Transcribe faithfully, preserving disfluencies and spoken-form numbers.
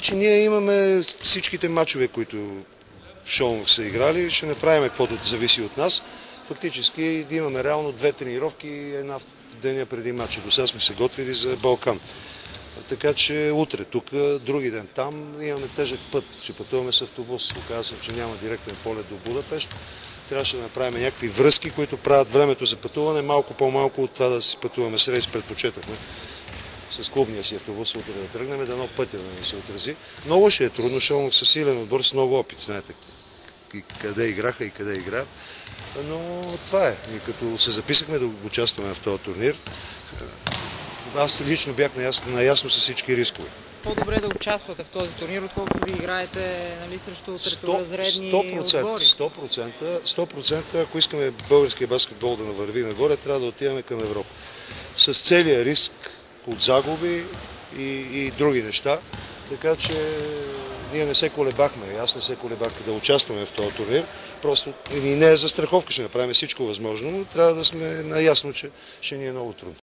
Значи ние имаме всичките мачове, които Шоломов са играли, ще направим каквото зависи от нас. Фактически имаме реално две тренировки и една в деня преди матча. До сега сме се готвили за Балкан. Така че утре тук, други ден там, имаме тежък път. Ще пътуваме с автобус. Оказва се, че няма директен полет до Будапещ. Трябваше да направим някакви връзки, които правят времето за пътуване малко по-малко от това да си пътуваме с рейс. Предпочетахме с клубния си автобус утре да тръгнем, да едно пътя да ни се отрази. Много ще е трудно, Шоломов са силен отбор с много опит, знаете и къде играха и къде играят. Но това е. И като се записахме да участваме в този турнир, аз лично бях наясно, наясно с всички рискове. По-добре да участвате в този турнир, отколкото ви играете, нали, срещу треторазредни отбори. сто процента, сто процента, ако искаме българския баскетбол да навърви нагоре, трябва да отиваме към Европа. С целия риск от загуби и, и други неща. Така че ние не се колебахме. Аз не се колебах да участваме в този турнир. Просто и не е застраховка, ще направим всичко възможно, но трябва да сме наясно, че ще ни е много трудно.